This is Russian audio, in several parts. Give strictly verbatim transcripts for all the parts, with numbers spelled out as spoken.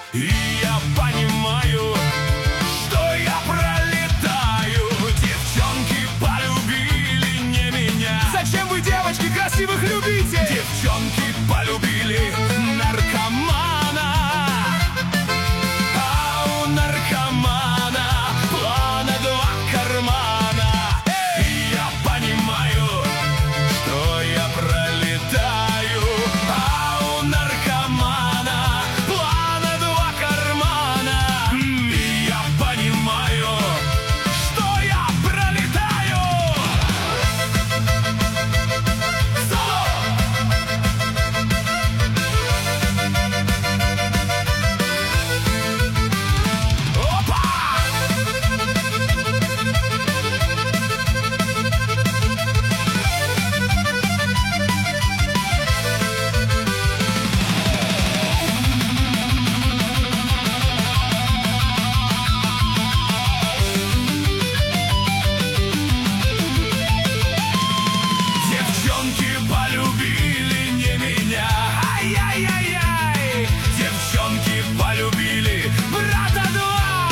И я понимаю, что я пролетаю. Девчонки полюбили не меня. Зачем вы, девочки, красивых любите? Девчонки полюбили наркомана. А у наркомана плана два кармана. И я понимаю, что я пролетаю. А у наркомана плана два кармана. И я понимаю, что я пролетаю. Девчонки полюбили не меня. Ай-яй-яй-яй. Девчонки полюбили брата два.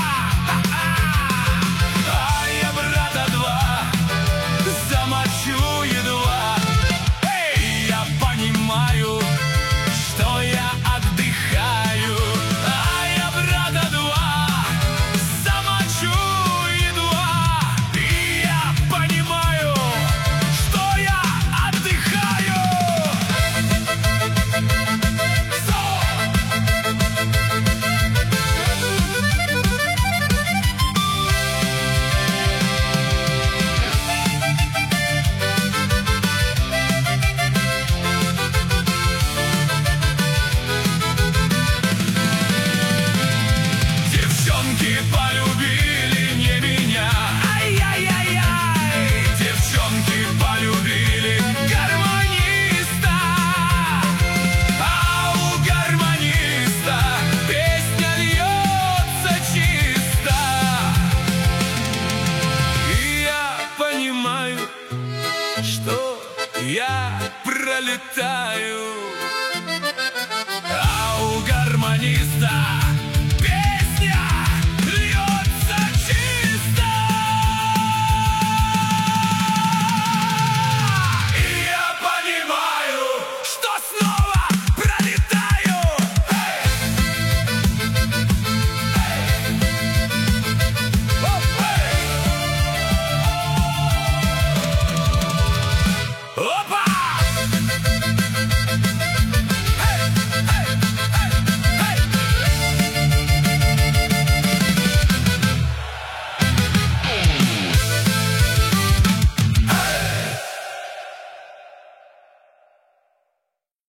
А я брата два замочу едва. Эй, я понимаю, что я отдыхаю. А я брата два замочу едва. И я понимаю, что я отдыхаю. Девчонки полюбили не меня. Ай-яй-яй-яй. Девчонки полюбили гармониста. А у гармониста песня льется чисто. И я понимаю, что я пролетаю. А у гармониста